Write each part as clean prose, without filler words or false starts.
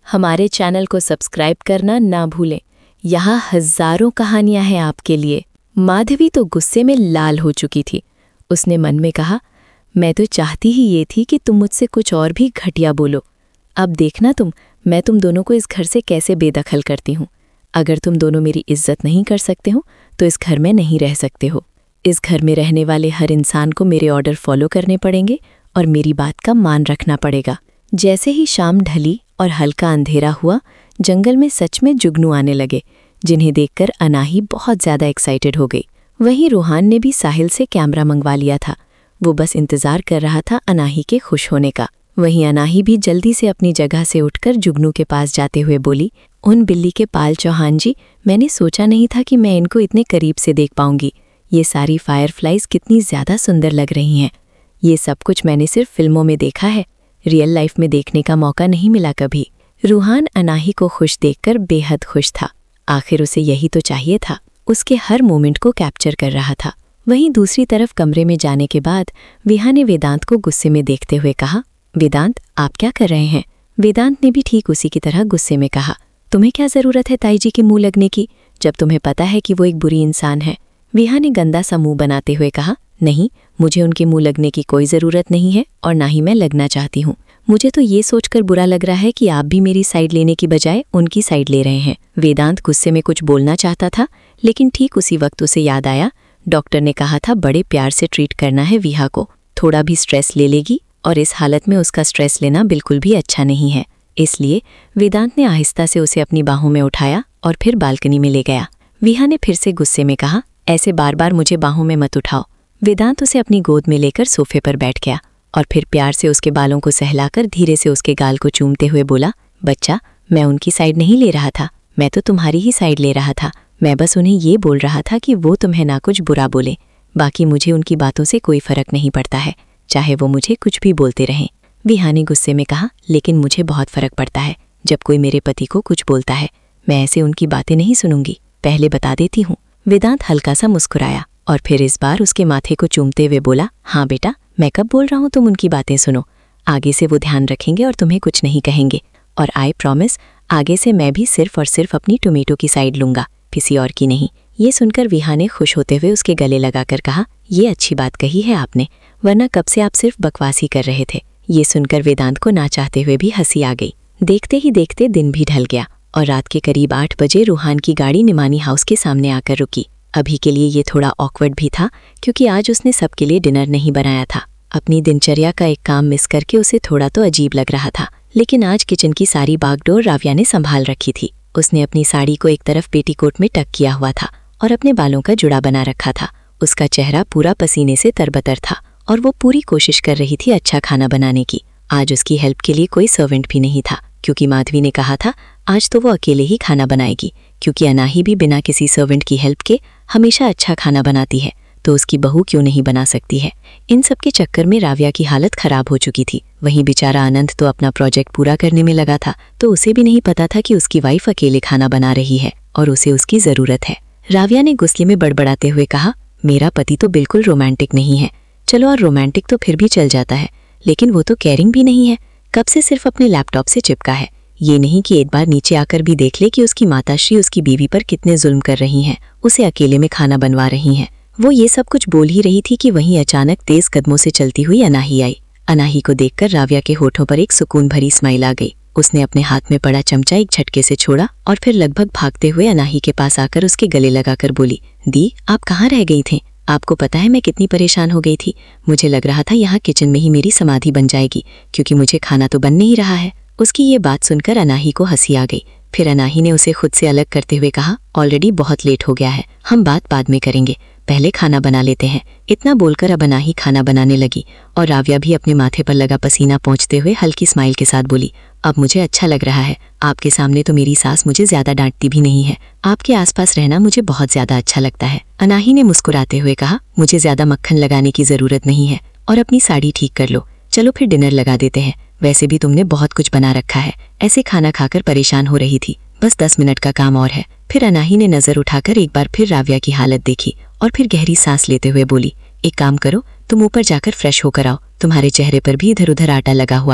हमारे चैनल को सब्सक्राइब करना ना भूलें। यहाँ हजारों कहानियां हैं आपके लिए। माधवी तो गुस्से में लाल हो चुकी थी। उसने मन में कहा, मैं तो चाहती ही ये थी कि तुम मुझसे कुछ और भी घटिया बोलो। अब देखना मैं तुम दोनों को इस घर से कैसे बेदखल करती हूँ। अगर तुम दोनों मेरी इज्जत नहीं कर सकते हो तो इस घर में नहीं रह सकते हो। इस घर में रहने वाले हर इंसान को मेरे ऑर्डर फॉलो करने पड़ेंगे और मेरी बात का मान रखना पड़ेगा। जैसे ही शाम ढली और हल्का अंधेरा हुआ, जंगल में सच में जुगनू आने लगे, जिन्हें देखकर अनाही बहुत ज़्यादा एक्साइटेड हो गई। वहीं रूहान ने भी साहिल से कैमरा मंगवा लिया था। वो बस इंतज़ार कर रहा था अनाही के खुश होने का। वहीं अनाही भी जल्दी से अपनी जगह से उठकर जुगनू के पास जाते हुए बोली, उन बिल्ली के पाल चौहान जी, मैंने सोचा नहीं था कि मैं इनको इतने करीब से देख पाऊंगी। ये सारी फायरफ्लाइज कितनी ज़्यादा सुंदर लग रही हैं। ये सब कुछ मैंने सिर्फ फिल्मों में देखा है, रियल लाइफ में देखने का मौका नहीं मिला कभी। रूहान अनाही को खुश देखकर बेहद खुश था। आखिर उसे यही तो चाहिए था। उसके हर मोमेंट को कैप्चर कर रहा था। वहीं दूसरी तरफ कमरे में जाने के बाद विहा ने वेदांत को गुस्से में देखते हुए कहा, वेदांत आप क्या कर रहे हैं? वेदांत ने भी ठीक उसी की तरह गुस्से में कहा, तुम्हें क्या ज़रूरत है ताई जी के मुंह लगने की, जब तुम्हें पता है कि वो एक बुरी इंसान है। विहा ने गंदा सा मुंह बनाते हुए कहा, नहीं, मुझे उनके मुंह लगने की कोई ज़रूरत नहीं है और ना ही मैं लगना चाहती हूँ। मुझे तो ये सोचकर बुरा लग रहा है कि आप भी मेरी साइड लेने की बजाय उनकी साइड ले रहे हैं। वेदांत गुस्से में कुछ बोलना चाहता था, लेकिन ठीक उसी वक्त उसे याद आया, डॉक्टर ने कहा था बड़े प्यार से ट्रीट करना है विहा को। थोड़ा भी स्ट्रेस ले लेगी और इस हालत में उसका स्ट्रेस लेना बिल्कुल भी अच्छा नहीं है। इसलिए वेदांत ने आहिस्ता से उसे अपनी बाहों में उठाया और फिर बालकनी में ले गया। विहा ने फिर से गुस्से में कहा, ऐसे बार बार मुझे बाहों में मत उठाओ। वेदांत उसे अपनी गोद में लेकर सोफे पर बैठ गया और फिर प्यार से उसके बालों को सहलाकर धीरे से उसके गाल को चूमते हुए बोला, बच्चा, मैं उनकी साइड नहीं ले रहा था, मैं तो तुम्हारी ही साइड ले रहा था। मैं बस उन्हें ये बोल रहा था कि वो तुम्हें ना कुछ बुरा बोले। बाकी मुझे उनकी बातों से कोई फर्क नहीं पड़ता है, चाहे वो मुझे कुछ भी बोलते रहें। विहा ने गुस्से में कहा, लेकिन मुझे बहुत फर्क पड़ता है जब कोई मेरे पति को कुछ बोलता है। मैं ऐसे उनकी बातें नहीं सुनूंगी, पहले बता देती हूँ। वेदांत हल्का सा मुस्कुराया और फिर इस बार उसके माथे को चूमते हुए बोला, हाँ बेटा, मैं कब बोल रहा हूँ तुम उनकी बातें सुनो। आगे से वो ध्यान रखेंगे और तुम्हें कुछ नहीं कहेंगे। और आई प्रॉमिस, आगे से मैं भी सिर्फ और सिर्फ अपनी टोमेटो की साइड लूंगा, किसी और की नहीं। ये सुनकर विहा ने खुश होते हुए उसके गले लगाकर कहा, ये अच्छी बात कही है आपने, वरना कब से आप सिर्फ बकवास ही कर रहे थे। ये सुनकर वेदांत को ना चाहते हुए भी हंसी आ गई। देखते ही देखते दिन भी ढल गया और रात के करीब 8 बजे रूहान की गाड़ी निमानी हाउस के सामने आकर रुकी। अभी के लिए ये थोड़ा ऑकवर्ड भी था, क्योंकि आज उसने सबके लिए डिनर नहीं बनाया था। अपनी दिनचर्या का एक काम मिस करके उसे थोड़ा तो अजीब लग रहा था, लेकिन आज किचन की सारी बागडोर राव्या ने संभाल रखी थी। उसने अपनी साड़ी को एक तरफ पेटीकोट में टक किया हुआ था और अपने बालों का जुड़ा बना रखा था। उसका चेहरा पूरा पसीने से तरबतर था और वो पूरी कोशिश कर रही थी अच्छा खाना बनाने की। आज उसकी हेल्प के लिए कोई सर्वेंट भी नहीं था, क्योंकि माधवी ने कहा था आज तो वो अकेले ही खाना बनाएगी, क्योंकि अनाही भी बिना किसी सर्वेंट की हेल्प के हमेशा अच्छा खाना बनाती है, तो उसकी बहू क्यों नहीं बना सकती है। इन सब के चक्कर में राव्या की हालत खराब हो चुकी थी। वहीं बेचारा आनंद तो अपना प्रोजेक्ट पूरा करने में लगा था, तो उसे भी नहीं पता था कि उसकी वाइफ अकेले खाना बना रही है और उसे उसकी ज़रूरत है। राव्या ने गुस्से में बड़बड़ाते हुए कहा, मेरा पति तो बिल्कुल रोमांटिक नहीं है। चलो, और रोमांटिक तो फिर भी चल जाता है, लेकिन वो तो केयरिंग भी नहीं है। कब से सिर्फ अपने लैपटॉप से चिपका है। ये नहीं कि एक बार नीचे आकर भी देख ले कि उसकी माताश्री उसकी बीवी पर कितने जुल्म कर रही हैं, उसे अकेले में खाना बनवा रही हैं। वो ये सब कुछ बोल ही रही थी कि वहीं अचानक तेज कदमों से चलती हुई अनाही आई। अनाही को देखकर राव्या के होठों पर एक सुकून भरी स्माइल आ गई। उसने अपने हाथ में पड़ा चमचा एक झटके से छोड़ा और फिर लगभग भागते हुए अनाही के पास आकर उसके गले लगाकर बोली, दी, आप कहाँ रह गई थी? आपको पता है मैं कितनी परेशान हो गई थी। मुझे लग रहा था यहाँ किचन में ही मेरी समाधि बन जाएगी, क्योंकि मुझे खाना तो बन नहीं रहा है। उसकी ये बात सुनकर अनाही को हंसी आ गई। फिर अनाही ने उसे खुद से अलग करते हुए कहा, ऑलरेडी बहुत लेट हो गया है, हम बात बाद में करेंगे, पहले खाना बना लेते हैं। इतना बोलकर अब अनाही खाना बनाने लगी और राव्या भी अपने माथे पर लगा पसीना पोंछते हुए हल्की स्माइल के साथ बोली, अब मुझे अच्छा लग रहा है। आपके सामने तो मेरी सास मुझे ज्यादा डांटती भी नहीं है। आपके आसपास रहना मुझे बहुत ज्यादा अच्छा लगता है। अनाही ने मुस्कुराते हुए कहा, मुझे ज्यादा मक्खन लगाने की जरूरत नहीं है और अपनी साड़ी ठीक कर लो। चलो फिर डिनर लगा देते हैं। वैसे भी तुमने बहुत कुछ बना रखा है। ऐसे खाना खाकर परेशान हो रही थी, बस 10 मिनट का काम और है। फिर अनाही ने नजर उठाकर एक बार फिर राव्या की हालत देखी और फिर गहरी सांस लेते हुए बोली, एक काम करो, तुम ऊपर जाकर फ्रेश होकर आओ। तुम्हारे चेहरे पर भी इधर उधर आटा लगा हुआ है,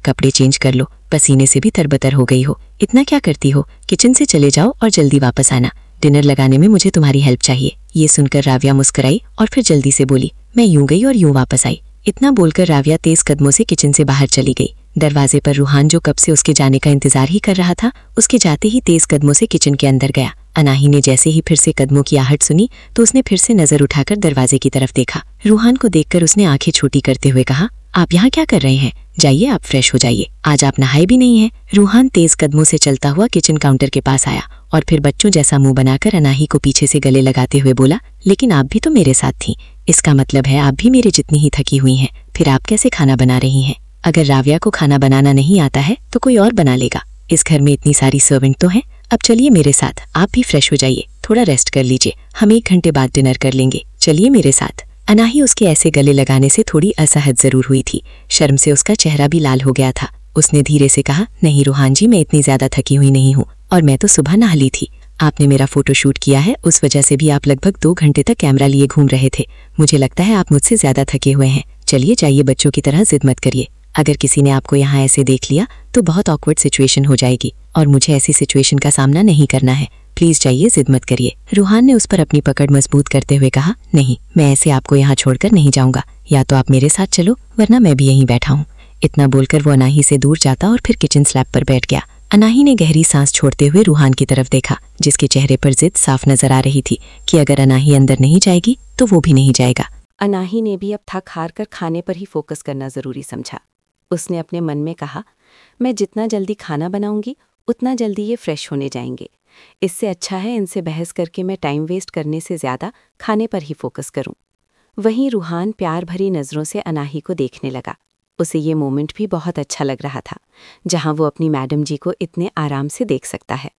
कपड़े चेंज कर लो, पसीने से भी तरबतर हो गई हो। इतना क्या करती हो, किचन से चले जाओ और जल्दी वापस आना। डिनर लगाने में मुझे तुम्हारी हेल्प चाहिए। ये सुनकर राव्या मुस्कुराई और फिर जल्दी से बोली, मैं यूं गई और यूं वापस आई। इतना बोलकर राव्या तेज कदमों से किचन से बाहर चली गई। दरवाजे पर रूहान, जो कब से उसके जाने का इंतजार ही कर रहा था, उसके जाते ही तेज कदमों से किचन के अंदर गया। अनाही ने जैसे ही फिर से कदमों की आहट सुनी तो उसने फिर से नजर उठाकर दरवाजे की तरफ देखा। रूहान को देखकर उसने आंखें छोटी करते हुए कहा, आप यहाँ क्या कर रहे हैं? जाइए, आप फ्रेश हो जाइए, आज आप नहाए भी नहीं हैं। रूहान तेज कदमों से चलता हुआ किचन काउंटर के पास आया और फिर बच्चों जैसा मुंह बनाकर अनाही को पीछे से गले लगाते हुए बोला, लेकिन आप भी तो मेरे साथ थीं। इसका मतलब है आप भी मेरे जितनी ही थकी हुई हैं। फिर आप कैसे खाना बना रही हैं? अगर राव्या को खाना बनाना नहीं आता है तो कोई और बना लेगा। इस घर में इतनी सारी सर्वेंट तो हैं। अब चलिए मेरे साथ, आप भी फ्रेश हो जाइए, थोड़ा रेस्ट कर लीजिए, हम 1 घंटे बाद डिनर कर लेंगे, चलिए मेरे साथ। अनाही उसके ऐसे गले लगाने से थोड़ी असहज जरूर हुई थी। शर्म से उसका चेहरा भी लाल हो गया था। उसने धीरे से कहा, नहीं रूहान जी, मैं इतनी ज्यादा थकी हुई नहीं हूँ, और मैं तो सुबह नहा ली थी। आपने मेरा फोटो शूट किया है, उस वजह से भी आप लगभग 2 घंटे तक कैमरा लिए घूम रहे थे। मुझे लगता है आप मुझसे ज्यादा थके हुए हैं। चलिए जाइए, बच्चों की तरह जिद मत करिए। अगर किसी ने आपको यहाँ ऐसे देख लिया तो बहुत ऑकवर्ड सिचुएशन हो जाएगी, और मुझे ऐसी सिचुएशन का सामना नहीं करना है। प्लीज जाइए, जिद मत करिए। रूहान ने उस पर अपनी पकड़ मजबूत करते हुए कहा, नहीं, मैं ऐसे आपको यहाँ छोड़कर नहीं जाऊंगा। या तो आप मेरे साथ चलो, वरना मैं भी यहीं बैठा हूँ। इतना बोलकर वो अनाही से दूर जाता और फिर किचन स्लैब पर बैठ गया। अनाही ने गहरी सांस छोड़ते हुए रूहान की तरफ देखा, जिसके चेहरे पर जिद साफ नजर आ रही थी कि अगर अनाही अंदर नहीं जाएगी तो वो भी नहीं जाएगा। अनाही ने भी अब थक हार कर खाने पर ही फोकस करना जरूरी समझा। उसने अपने मन में कहा, मैं जितना जल्दी खाना बनाऊंगी उतना जल्दी ये फ्रेश होने जाएंगे। इससे अच्छा है इनसे बहस करके मैं टाइम वेस्ट करने से ज्यादा खाने पर ही फोकस करूं। वहीं रूहान प्यार भरी नजरों से अनाही को देखने लगा। उसे ये मोमेंट भी बहुत अच्छा लग रहा था, जहां वो अपनी मैडम जी को इतने आराम से देख सकता है।